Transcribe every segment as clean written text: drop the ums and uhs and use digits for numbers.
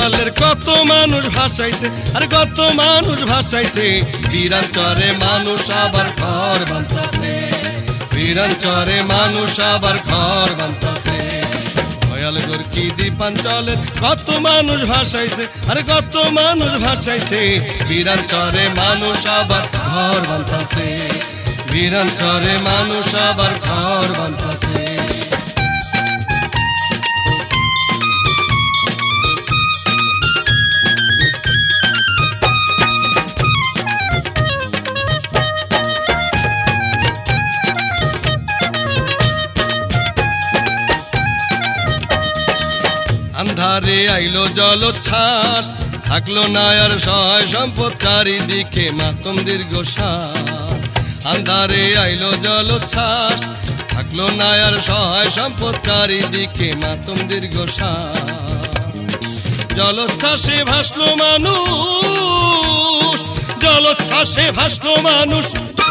অঞ্চলের কত মানুষ ভাসাইছে, আরে কত মানুষ ভাসাইছে। বীরাঞ্চরে মানুষ আবার ঘর বাঁধতাছে, বীরাঞ্চরে মানুষ আবার ঘর বাঁধতাছে। দয়াল গোর্কি দ্বীপাঞ্চলের কত মানুষ ভাসাইছে, আরে কত মানুষ ভাসাইছে। বীরাঞ্চরে মানুষ আবার ঘর বাঁধতাছে, বীরাঞ্চরে মানুষ আবার ঘর বাঁধতাছে। আন্ধারে আইলো জলোচ্ছ্বাস, থাকলো না আর সহায় সম্পদ, চারিদিকে মাতম দীর্ঘশ্বাস। আন্ধারে আইলো জলোচ্ছ্বাস, থাকলো না আর সহায় সম্পদ, চারিদিকে মাতম দীর্ঘশ্বাস। জলোচ্ছ্বাসে ভাসলো মানুষ, জলোচ্ছ্বাসে ভাসলো মানুষ,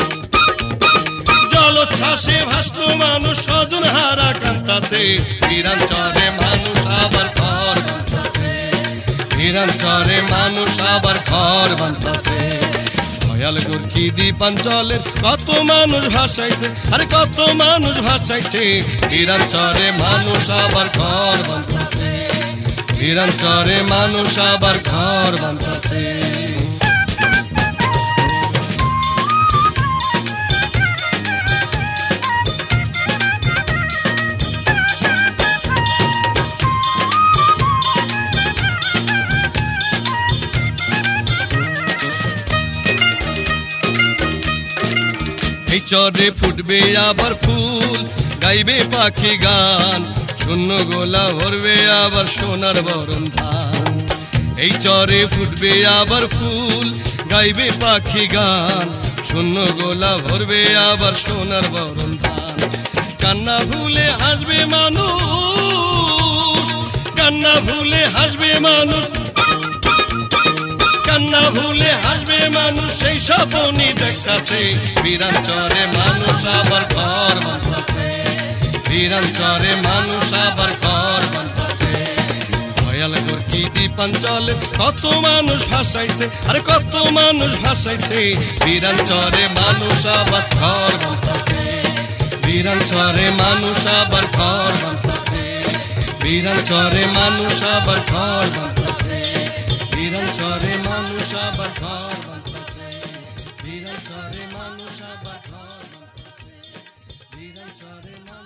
জলোচ্ছ্বাসে ভাসলো মানুষ, স্বজন হারা কান্তাছে। বীরাঞ্চরে মানুষ আবার ঘর বাঁধতাছে, বীরাঞ্চরে মানুষ আবার ঘর বাঁধতাছে। দয়াল গোর্কি দ্বীপাঞ্চলের কত মানুষ ভাসাইছে, আরে কত মানুষ ভাসাইছে। বীরাঞ্চরে মানুষ আবার ঘর বাঁধতাছে, বীরাঞ্চরে মানুষ আবার ঘর বাঁধতাছে। এই চরে ফুটবে আবার ফুল, গাইবে পাখি গান, শূন্য গোলা ভরবে আবার সোনার বরণ ধান। এই চরে ফুটবে আবার ফুল, গাইবে পাখি গান, শূন্য গোলা ভরবে আবার সোনার বরণ ধান। কান্না ভুলে হাসবে মানুষ, কান্না ভুলে হাসবে মানুষ, কান্না ভুলে হাসবে মানুষ, সেই স্বপ্নই দেখতাছে। বীরাঞ্চরে মানুষ আবার ঘর বাঁধতাছে, বীরাঞ্চরে মানুষ আবার ঘর বাঁধতাছে। দয়াল গোর্কি দ্বীপাঞ্চলে কত মানুষ ভাসাইছে, আরে কত মানুষ ভাসাইছে। বীরাঞ্চরে মানুষ আবার ঘর বাঁধতাছে, বীরাঞ্চরে মানুষ আবার ঘর বাঁধতাছে, বীরাঞ্চরে মানুষ আবার ঘর বাঁধতাছে, বীরাঞ্চরে মানুষ আবার ঘর বাঁধতাছে, বীরাঞ্চরে মানুষ আবার ঘর বাঁধতাছে, বীরাঞ্চরে মানুষ